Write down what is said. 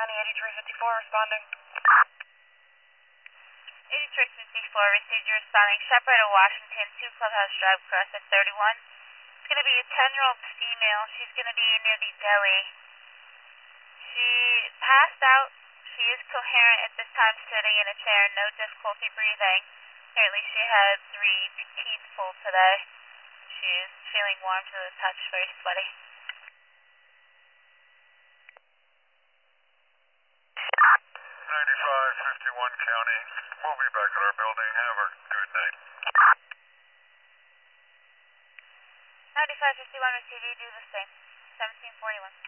County, 8354, responding. 8354, received you responding. Shepherd of Washington, 2 Clubhouse Drive, cross at 31. It's going to be a 10-year-old female. She's going to be near the deli. She passed out. She is coherent at this time, sitting in a chair, no difficulty breathing. Apparently she had 3 teeth pulled today. She is feeling warm to the touch, very sweaty. 9551 County. We'll be back at our building. Have a good night. 9551 received, you do the same. 1741.